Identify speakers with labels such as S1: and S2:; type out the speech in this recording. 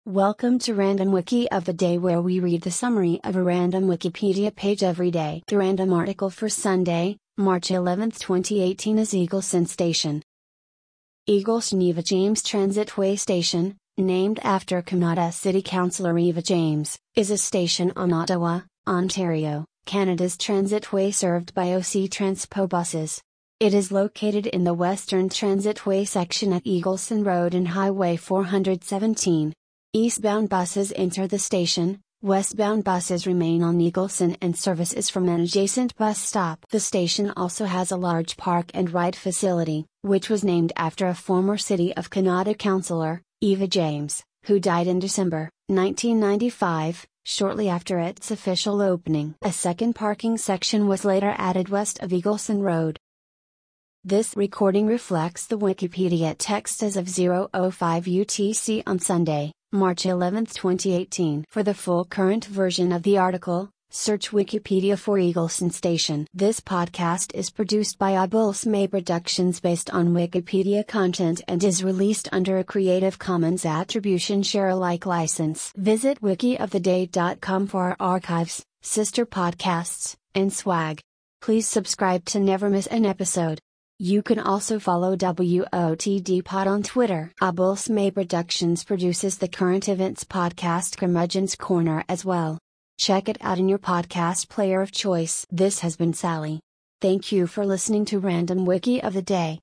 S1: Welcome to Random Wiki of the Day, where we read the summary of a random Wikipedia page every day. The random article for Sunday, March 11, 2018 is Eagleson Station. Eagleson Eva James Transitway Station, named after Canada City Councillor Eva James, is a station on Ottawa, Ontario, Canada's transitway served by OC Transpo buses. It is located in the Western Transitway section at Eagleson Road and Highway 417. Eastbound buses enter the station, westbound buses remain on Eagleson and services from an adjacent bus stop. The station also has a large park and ride facility, which was named after a former City of Canada councillor, Eva James, who died in December 1995, shortly after its official opening. A second parking section was later added west of Eagleson Road. This recording reflects the Wikipedia text as of 0:05 UTC on Sunday, March 11, 2018. For the full current version of the article, search Wikipedia for Eagleson Station. This podcast is produced by Abulsme Productions based on Wikipedia content and is released under a Creative Commons Attribution Share Alike license. Visit wikioftheday.com for our archives, sister podcasts, and swag. Please subscribe to never miss an episode. You can also follow WOTD Pod on Twitter. Abulsme Productions produces the Current Events podcast Curmudgeon's Corner as well. Check it out in your podcast player of choice. This has been Sally. Thank you for listening to Random Wiki of the Day.